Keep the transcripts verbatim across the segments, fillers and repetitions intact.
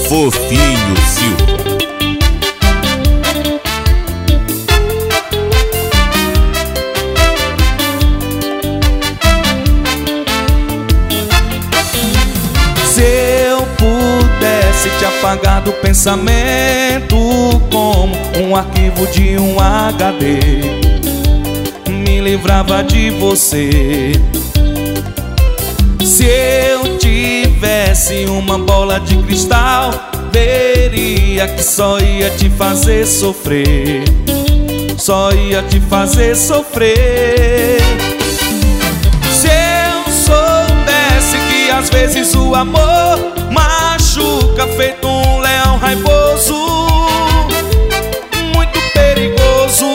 Fofinho Silva. Se eu pudesse te apagar do pensamento como um arquivo de um H D, me livrava de você. Se eu tivesse uma bola de cristal, veria que só ia te fazer sofrer, só ia te fazer sofrer. Se eu soubesse que às vezes o amor machuca feito um leão raivoso, muito perigoso.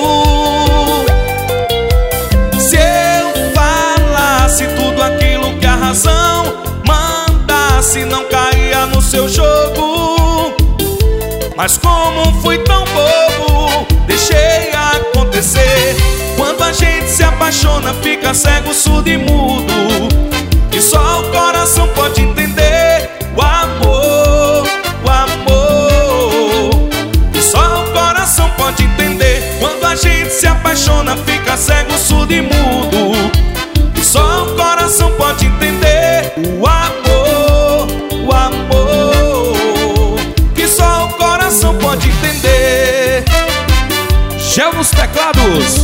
Se eu falasse tudo aquilo que a razão mandasse, não caía no seu jogo. Mas como fui tão bobo, deixei acontecer. Quando a gente se apaixona, fica cego, surdo e mudo, e só o coração pode entender o amor, o amor. E só o coração pode entender. Quando a gente se apaixona, fica cego, surdo e mudo, e só o coração pode entender o amor, o amor. Que só o coração pode entender. Gel nos teclados.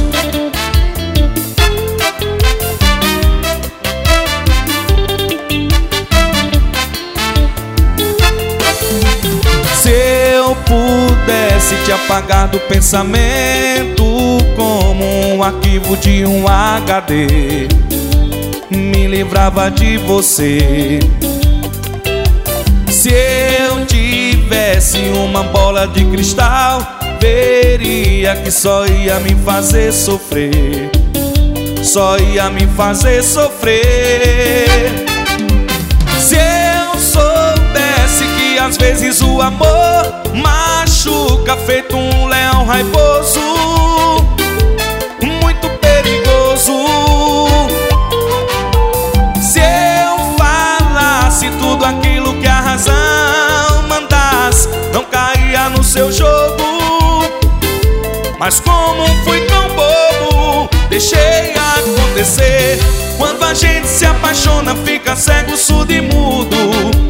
Se eu pudesse te apagar do pensamento como um arquivo de um H D, me livrava de você. Se eu tivesse uma bola de cristal, veria que só ia me fazer sofrer, só ia me fazer sofrer. Se eu soubesse que às vezes o amor machuca feito um leão raivoso, muito perigoso. Se eu falasse tudo aquilo que a razão mandasse, não caía no seu jogo. Mas como fui tão bobo, deixei acontecer. Quando a gente se apaixona, fica cego, surdo e mudo,